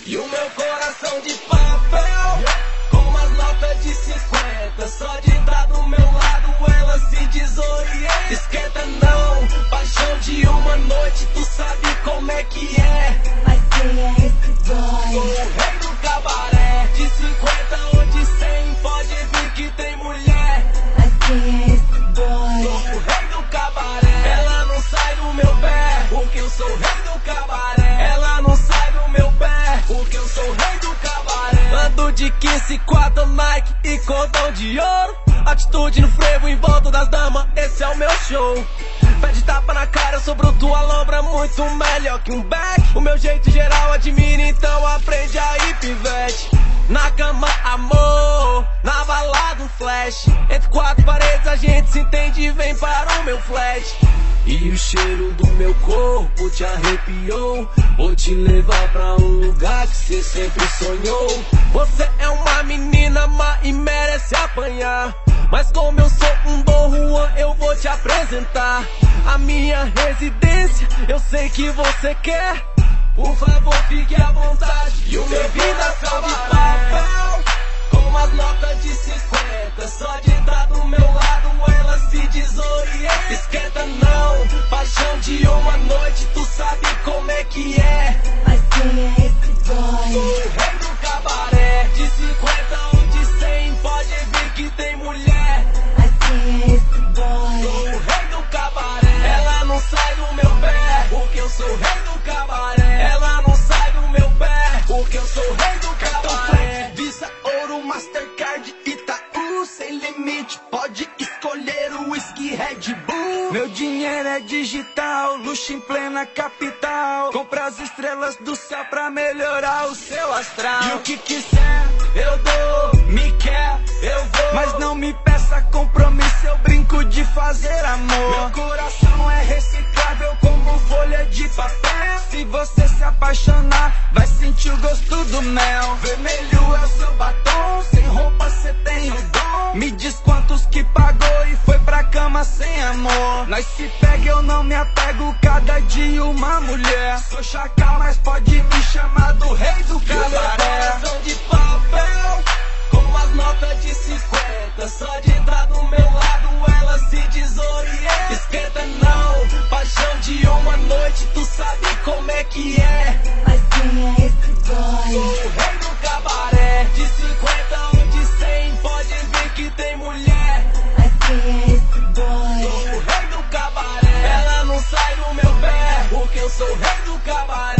E o meu coração de papel, com umas notas de 50. Só de estar do meu lado ela se desorienta. Esquenta não, paixão de uma noite, tu sabe como é que é. Mas quem é esse boy? Sou o rei do cabaré, de 50 ou de 100, pode vir que tem mulher. Mas quem é esse boy? Sou o rei do cabaré, ela não sai do meu pé, porque eu sou o rei do cabaré. Ela não sai do meu pé, porque eu sou o rei do cabaré. Ando de 15, 4 Nike e cordão de ouro. Atitude no frevo em volta das damas, esse é o meu show. Pede tapa na cara, eu sou bruto, a lombra muito melhor que um back. O meu jeito geral admira, então aprende aí, pivete. Na cama, amor, na balada um flash. Entre quatro paredes a gente se entende e vem para o meu flat. E o cheiro do meu corpo te arrepiou. Vou te levar pra um lugar que cê sempre sonhou. Você é uma menina má e merece apanhar. Mas como eu sou um Dom Juan, eu vou te apresentar a minha residência, eu sei que você quer. Por favor, fique à vontade. E o meu vida só de papel, com umas notas de 50. Só de estar do meu lado ela se desorienta. Esquenta não, paixão de uma noite, tu sabe como é que é. Mas quem é esse boy? Sou o rei do cabaré, de 50 ou de 100, pode vir que tem mulher. Mas quem é esse boy? Sou o rei do cabaré, ela não sai do meu pé, porque eu sou o rei do cabaré. Ela não sai do meu pé, porque eu sou o rei do cabaré. Visa, Ouro, Mastercard, Itaú, sem limite, pode escolher o whisky Red Bull. Meu dinheiro é digital, luxo em plena capital. Compra as estrelas do céu pra melhorar o seu astral. E o que quiser, eu dou, me quer, eu vou. Mas não me peça compromisso, eu brinco de fazer amor. Meu coração é reciclável como folha de papel. Se você se apaixonar, vai sentir o gosto do mel. Vermelho é o seu batom, sem roupa cê tem o dom. Me diz quantos que pagou e foi pra cama sem amor. Nós se pega, eu não me apego, cada dia uma mulher. Sou chacal, mas pode me chamar do rei do E o meu cabaré. coração de papel, com umas notas de 50. Só de estar do meu lado ela se desorienta. Esquenta não, paixão de uma noite, tu sabe como é que é. Mas quem é esse Sou boy? o rei do cabaré, de 50 ou de 100, pode vir que tem mulher. Mas quem é esse Sou boy? o rei do cabaré, ela não sai do meu pé, porque eu sou o rei do cabaré.